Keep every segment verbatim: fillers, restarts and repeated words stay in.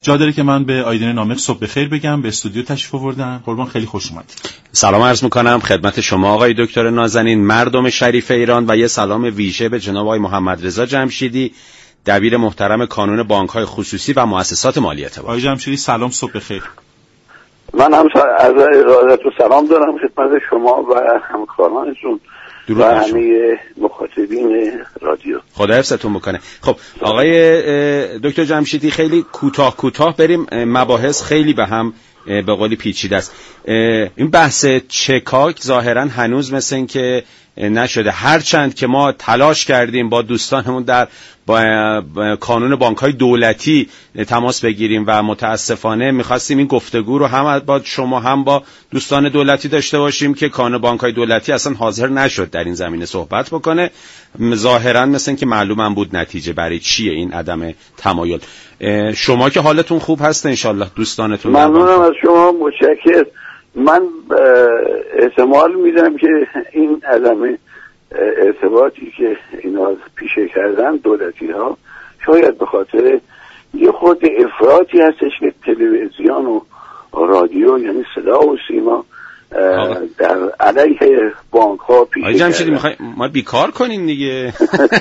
جا داره که من به آیدین نامق صبح بخیر بگم. به استودیو تشریف آوردن. قربان خیلی خوش اومدید. سلام عرض میکنم خدمت شما آقای دکتر نازنین، مردم شریف ایران، و یه سلام ویژه به جناب آقای محمد رضا جمشیدی، دبیر محترم کانون بانک‌های خصوصی و مؤسسات مالی اعتبار. آقای جمشیدی سلام، صبح بخیر. من هم از ارادت و سلام دارم خدمت شما و همکارانتون و همه مخاطبین رادیو. خدا حفظتون بکنه. خب آقای دکتر جمشیدی خیلی کوتاه کوتاه بریم، مباحث خیلی به هم به قولی پیچیده است. این بحث چکاک ظاهرا هنوز مثل این که نشده، هرچند که ما تلاش کردیم با دوستانمون در با کانون بانک‌های دولتی تماس بگیریم و متاسفانه می‌خواستیم این گفتگو رو هم با شما هم با دوستان دولتی داشته باشیم که کانون بانک‌های دولتی اصلا حاضر نشد در این زمینه صحبت بکنه. ظاهرا مثل این که معلومم بود نتیجه برای چیه این عدم تمایل. شما که حالتون خوب هست انشالله، دوستانتون ممنونم از شما، متشکرم. من احتمال میدم که این عدم ارتباطی که اینا پیشه کردن دولتی ها شاید به خاطر یه خود افراطی هستش که تلویزیون و رادیو یعنی صدا و سیما در علیه بانک ها پیشه کردن. آقای جمشیدی میخوای ما بیکار کنیم دیگه؟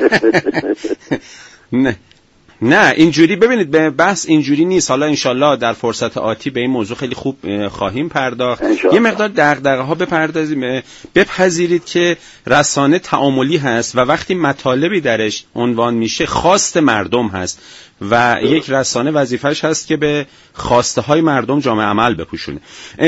نه نه اینجوری ببینید، به بحث اینجوری نیست. حالا انشالله در فرصت آتی به این موضوع خیلی خوب خواهیم پرداخت. یه مقدار دغدغه ها بپردازیم. بپذیرید که رسانه تعاملی هست و وقتی مطالبی درش عنوان میشه خواست مردم هست و یک رسانه وظیفش هست که به خواسته های مردم جامعه عمل بپوشونه.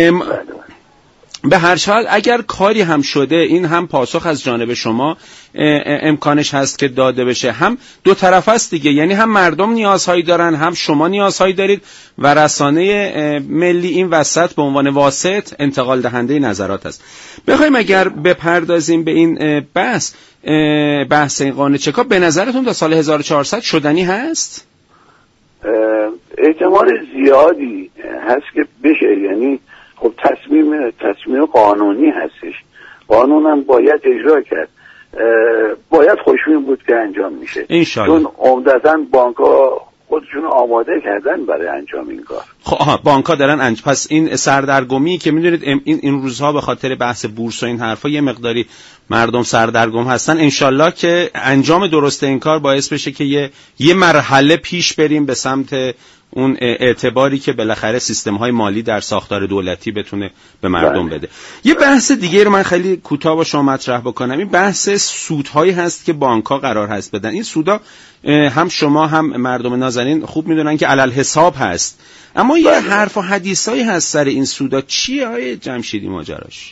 به هر حال اگر کاری هم شده، این هم پاسخ از جانب شما امکانش هست که داده بشه، هم دو طرف است دیگه، یعنی هم مردم نیازهایی دارن هم شما نیازهایی دارید و رسانه ملی این وسط به عنوان واسط انتقال دهنده نظرات است. بخوایم اگر بپردازیم به این بحث بحث این قانون چکاپ، به نظرتون تا سال هزار و چهارصد شدنی هست؟ احتمال زیادی هست که بشه، یعنی خب تصمیم تصمیم قانونی هستش، قانون هم باید اجرا کرد، باید خوشبین بود که انجام میشه انشالله. چون عمدتاً بانک ها خودشون آماده کردن برای انجام این کار. خب آها بانک ها دارن انج... پس این سردرگمی که میدونید این این روزها به خاطر بحث بورس و این حرفا یه مقداری مردم سردرگم هستن، انشالله که انجام درست این کار باعث بشه که یه یه مرحله پیش بریم به سمت اون اعتباری که بالاخره سیستم‌های مالی در ساختار دولتی بتونه به مردم بده. یه بحث دیگه رو من خیلی کوتاه با شما مطرح بکنم. این بحث سودهایی هست که بانک‌ها قرار هست بدن. این سودا هم شما هم مردم نازنین خوب میدونن که علل حساب هست، اما یه حرف و حدیثایی هست سر این سودا. چیه آقای جمشیدی ماجراش؟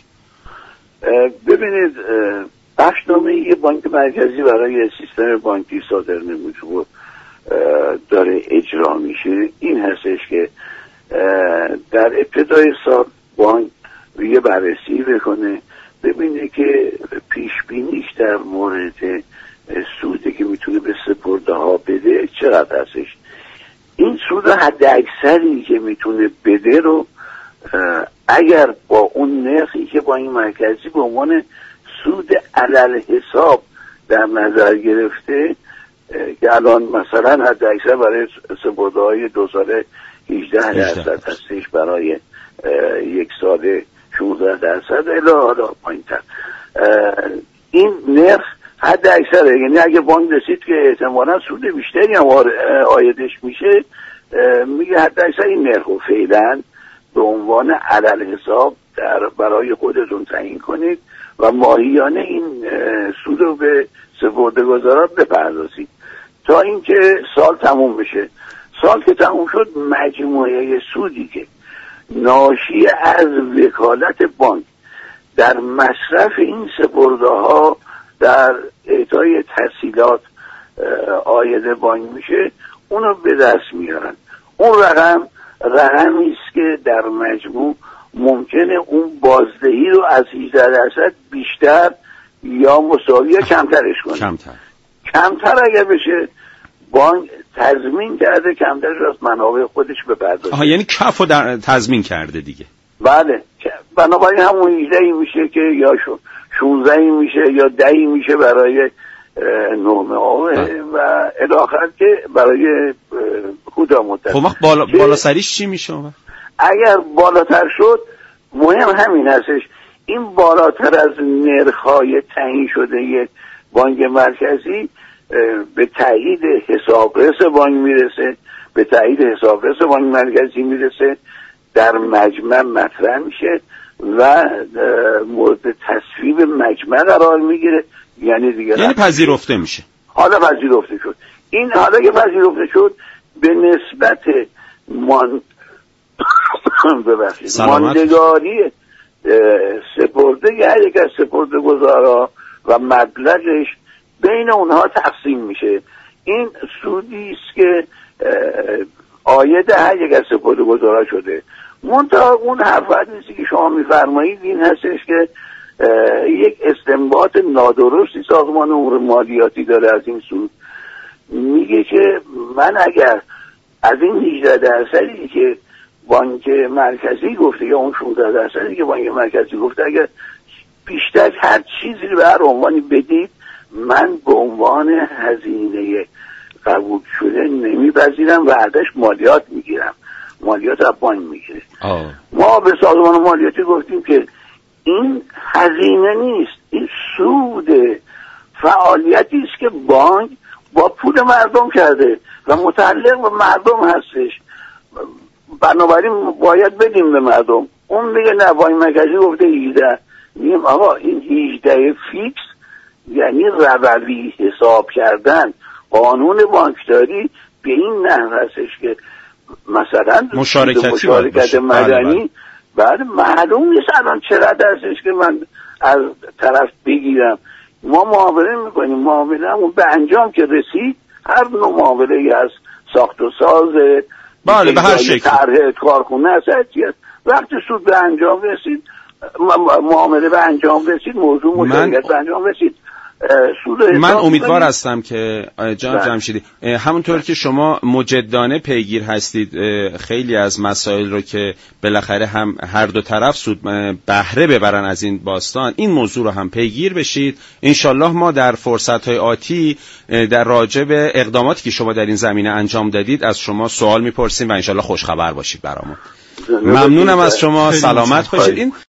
ببینید، بخشنامه یه بانک مرکزی برای سیستم بانکی صادر نموده و داره اجرا میشه این هستش که در ابتدای سال بانک یه بررسی بکنه، ببینه که پیش بینیش در مورد سودی که میتونه به سپرده ها بده چقدر هستش. این سود حد اکثری که میتونه بده رو اگر با اون نرخی که بانک مرکزی به عنوان سود علل حساب در نظر گرفته که الان مثلا حد اکثر برای سپرده های دو ساله هجده درصد هستش، برای یک ساله شانزده درصد الی حالا پایین تر. این نرخ حد اکثره، یعنی اگه بانک رسید که احتمالا سود بیشتری هم آیدش میشه، میگه حد اکثر این نرخ رو فعلا به عنوان علل حساب در برای خودتون تعیین کنید و ماهیانه این سود رو به سپرده‌گذاران بپردازید تا اینکه سال تموم بشه. سال که تموم شد، مجموعه سودی که ناشی از وکالت بانک در مصرف این سپرده ها در اعطای تسهیلات عاید بانک میشه، اونو به دست میارن. اون رقم رقمی است که در مجموع ممکنه اون بازدهی رو از هجده درصد بیشتر یا مساوی یا کمترش کنه. کمتر کمتر اگر بشه، بانک تضمین کرده کمترش از منابع خودش بپردازه. آها، یعنی کفو در تضمین کرده دیگه. بله، بنابراین همون هجده میشه که یا شانزده میشه یا ده میشه برای نورمه ها و الاخر که برای کوتاه مدت. خب وقت بالا بالا سریش چی میشه؟ اگر بالاتر شد مهم همین هستش، این بالاتر از نرخ‌های تعیین شده یک بانک مرکزی به تایید حسابرس بانک میرسه، به تایید حسابرس بانک مرکزی میرسه، در مجمع مطرح میشه و مورد تصویب مجمع قرار میگیره. یعنی دیگه یعنی پذیرفته میشه. حالا پذیرفته شد. این حالا که پذیرفته شد به نسبت مان ببخشید ماندگاری سپرده هر یک از سپرده گذارا و مبلغش بین اونها تقسیم میشه. این سودی است که عاید هر یک از سپرده گذارا شده. منتها اون حرف حدیثی که شما میفرمایید این هستش که یک استنباط نادرستی سازمان امور مالیاتی داره از این سود. میگه که من اگر از این هجده درصدی که بانک مرکزی گفته یا اون شانزده درصدی که بانک مرکزی گفته اگر بیشتر هر چیزی رو به هر عنوانی بدید من به عنوان هزینه قبول شده نمیپذیرم و ازش مالیات میگیرم، مالیات از بانک میگیره. ما به سازمان مالیاتی گفتیم که این هزینه نیست، این سود فعالیتی است که بانک با پول مردم کرده و متعلق به مردم هستش، بنابراین باید بدیم به مردم. اون میگه نه بانک مرکزی گفته هجده، میگیم آقا این هجده فیکس یعنی روی حساب کردن. قانون بانکداری به این نحو هستش که مثلا مشارکتی مشارکت مدنی بعد معلوم نیست الان چقدر هستش که من از طرف بگیرم. ما معامله میکنیم، معامله همون به انجام که رسید هر نوع معامله از ساخت و ساز بله به هر شکل طرح کارخونه هست، وقتی سود به انجام رسید معامله به انجام رسید موضوع مشارکت من... به انجام رسید من امیدوار هستم که جناب جمشیدی همونطور که شما مجدانه پیگیر هستید خیلی از مسائل رو که بالاخره هم هر دو طرف سود بهره ببرن از این باستان، این موضوع رو هم پیگیر بشید. انشالله ما در فرصت‌های آتی در راجع به اقداماتی که شما در این زمینه انجام دادید از شما سوال میپرسیم و انشالله خوش خبر باشید برامون. ممنونم از شما، سلامت باشید. این